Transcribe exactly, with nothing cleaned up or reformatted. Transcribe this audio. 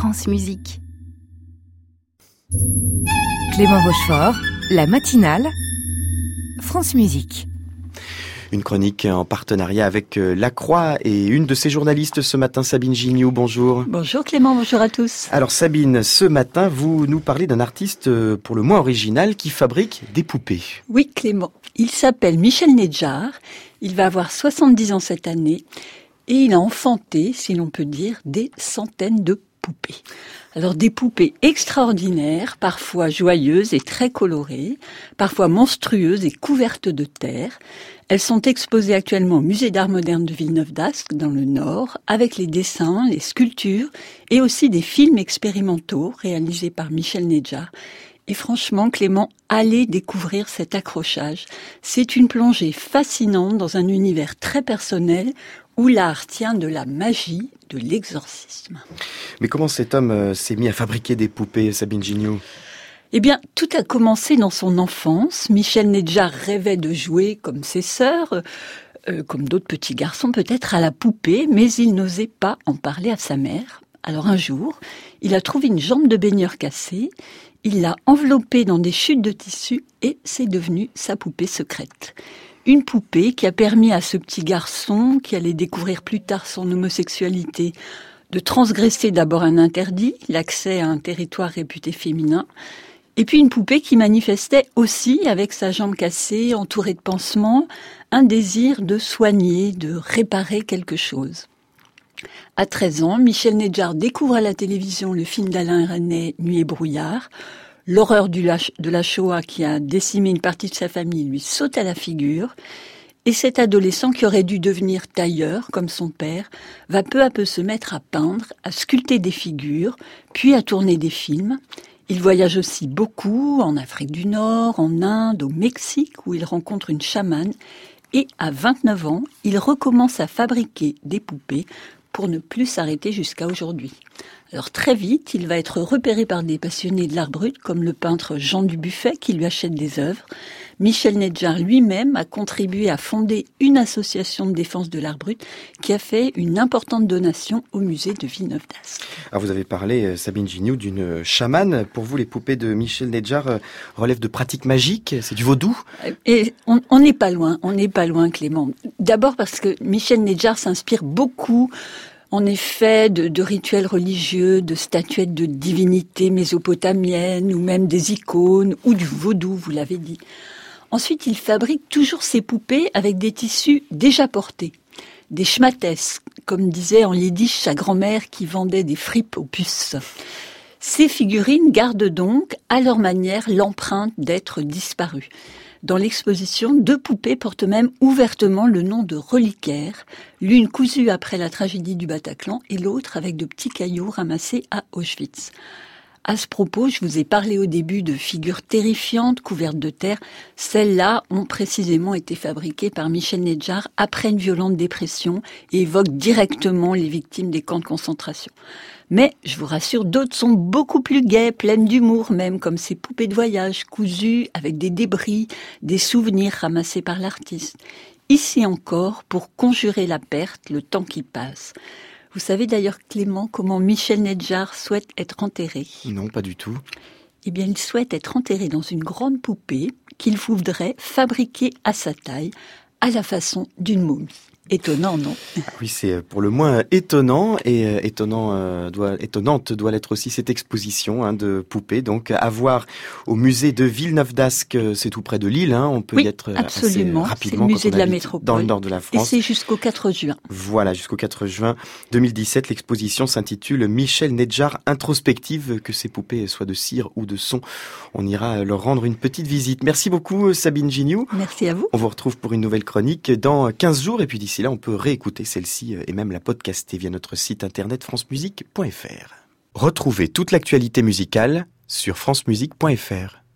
France Musique. Clément Rochefort, la matinale, France Musique. Une chronique en partenariat avec La Croix et une de ses journalistes ce matin, Sabine Gignoux. Bonjour. Bonjour Clément, bonjour à tous. Alors Sabine, ce matin, vous nous parlez d'un artiste pour le moins original qui fabrique des poupées. Oui Clément, il s'appelle Michel Nedjar, il va avoir soixante-dix ans cette année et il a enfanté, si l'on peut dire, des centaines de poupées. Alors des poupées extraordinaires, parfois joyeuses et très colorées, parfois monstrueuses et couvertes de terre. Elles sont exposées actuellement au musée d'art moderne de Villeneuve-d'Ascq, dans le Nord, avec les dessins, les sculptures et aussi des films expérimentaux réalisés par Michel Nedjar. Et franchement, Clément, allez découvrir cet accrochage. C'est une plongée fascinante dans un univers très personnel où l'art tient de la magie, de l'exorcisme. Mais comment cet homme euh, s'est mis à fabriquer des poupées, Sabine Gignoux ? Eh bien, tout a commencé dans son enfance. Michel Nedjar rêvait de jouer comme ses sœurs, euh, comme d'autres petits garçons peut-être, à la poupée, mais il n'osait pas en parler à sa mère. Alors un jour, il a trouvé une jambe de baigneur cassée, il l'a enveloppée dans des chutes de tissu et c'est devenu sa poupée secrète. Une poupée qui a permis à ce petit garçon, qui allait découvrir plus tard son homosexualité, de transgresser d'abord un interdit, l'accès à un territoire réputé féminin, et puis une poupée qui manifestait aussi, avec sa jambe cassée, entourée de pansements, un désir de soigner, de réparer quelque chose. À treize ans, Michel Nedjar découvre à la télévision le film d'Alain Resnais, Nuit et brouillard. L'horreur du la, de la Shoah qui a décimé une partie de sa famille lui saute à la figure. Et cet adolescent qui aurait dû devenir tailleur, comme son père, va peu à peu se mettre à peindre, à sculpter des figures, puis à tourner des films. Il voyage aussi beaucoup en Afrique du Nord, en Inde, au Mexique, où il rencontre une chamane. Et à vingt-neuf ans, il recommence à fabriquer des poupées pour ne plus s'arrêter jusqu'à aujourd'hui. Alors très vite, il va être repéré par des passionnés de l'art brut, comme le peintre Jean Dubuffet, qui lui achète des œuvres. Michel Nedjar lui-même a contribué à fonder une association de défense de l'art brut qui a fait une importante donation au musée de Villeneuve-d'Ascq. Alors vous avez parlé, Sabine Gignoux, d'une chamane. Pour vous, les poupées de Michel Nedjar relèvent de pratiques magiques ? C'est du vaudou ? Et on n'est pas loin, on n'est pas loin, Clément. D'abord parce que Michel Nedjar s'inspire beaucoup, en effet, de, de rituels religieux, de statuettes de divinités mésopotamiennes, ou même des icônes, ou du vaudou, vous l'avez dit. Ensuite, il fabrique toujours ses poupées avec des tissus déjà portés. Des schmattes, comme disait en yiddish sa grand-mère qui vendait des fripes aux puces. Ces figurines gardent donc, à leur manière, l'empreinte d'être disparues. Dans l'exposition, deux poupées portent même ouvertement le nom de reliquaires, l'une cousue après la tragédie du Bataclan et l'autre avec de petits cailloux ramassés à Auschwitz. À ce propos, je vous ai parlé au début de figures terrifiantes couvertes de terre. Celles-là ont précisément été fabriquées par Michel Nedjar après une violente dépression et évoquent directement les victimes des camps de concentration. Mais, je vous rassure, d'autres sont beaucoup plus gaies, pleines d'humour même, comme ces poupées de voyage cousues avec des débris, des souvenirs ramassés par l'artiste. Ici encore, pour conjurer la perte, le temps qui passe. Vous savez d'ailleurs, Clément, comment Michel Nedjar souhaite être enterré ? Non, pas du tout. Eh bien, il souhaite être enterré dans une grande poupée qu'il voudrait fabriquer à sa taille, à la façon d'une momie. Étonnant, non ? Ah oui, c'est pour le moins étonnant et euh, étonnant, euh, doit, étonnante doit l'être aussi cette exposition hein, de poupées. Donc à voir au musée de Villeneuve-d'Ascq, c'est tout près de Lille. Hein, on peut oui, y être absolument. assez rapidement c'est le musée quand on de la habite métropole. Dans le nord de la France. Et c'est jusqu'au quatre juin. Voilà, jusqu'au quatre juin deux mille dix-sept. L'exposition s'intitule Michel Nedjar introspective. Que ces poupées soient de cire ou de son, on ira leur rendre une petite visite. Merci beaucoup Sabine Gignoux. Merci à vous. On vous retrouve pour une nouvelle chronique dans quinze jours et puis d'ici là on peut réécouter celle-ci et même la podcaster via notre site internet france musique point f r. Retrouvez toute l'actualité musicale sur france musique point f r.